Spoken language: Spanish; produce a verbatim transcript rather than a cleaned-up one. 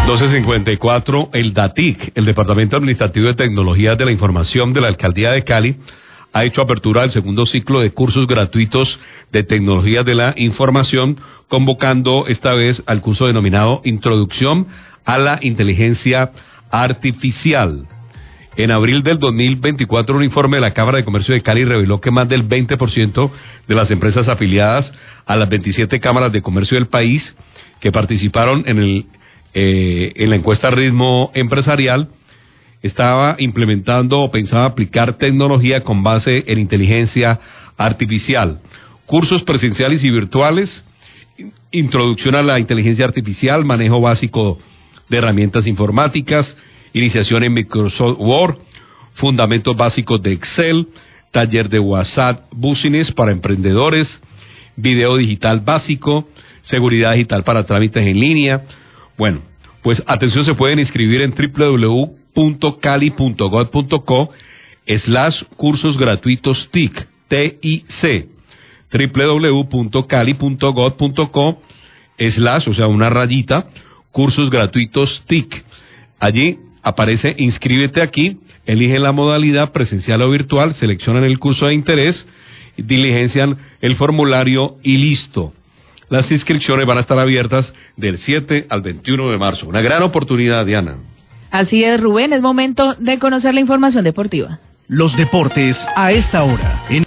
doce cincuenta y cuatro, el DATIC, el Departamento Administrativo de Tecnologías de la Información de la Alcaldía de Cali, ha hecho apertura del segundo ciclo de cursos gratuitos de tecnologías de la información, convocando esta vez al curso denominado Introducción a la Inteligencia Artificial. En abril del dos mil veinticuatro, un informe de la Cámara de Comercio de Cali reveló que más del veinte por ciento de las empresas afiliadas a las veintisiete cámaras de comercio del país que participaron en el eh, en la encuesta Ritmo Empresarial estaba implementando o pensaba aplicar tecnología con base en inteligencia artificial. Cursos presenciales y virtuales, introducción a la inteligencia artificial, manejo básico de herramientas informáticas, iniciación en Microsoft Word, fundamentos básicos de Excel, taller de WhatsApp Business para emprendedores, video digital básico, seguridad digital para trámites en línea. Bueno, pues atención, se pueden inscribir en doble u doble u doble u punto cali punto gov punto co slash cursos gratuitos TIC, T I C, doble u doble u doble u punto cali punto gov punto co slash, o sea, una rayita, cursos gratuitos TIC. Allí aparece inscríbete aquí, eligen la modalidad presencial o virtual, seleccionan el curso de interés, diligencian el formulario y listo. Las inscripciones van a estar abiertas del siete al veintiuno de marzo. Una gran oportunidad, Diana. Así es, Rubén, es momento de conocer la información deportiva. Los deportes a esta hora. En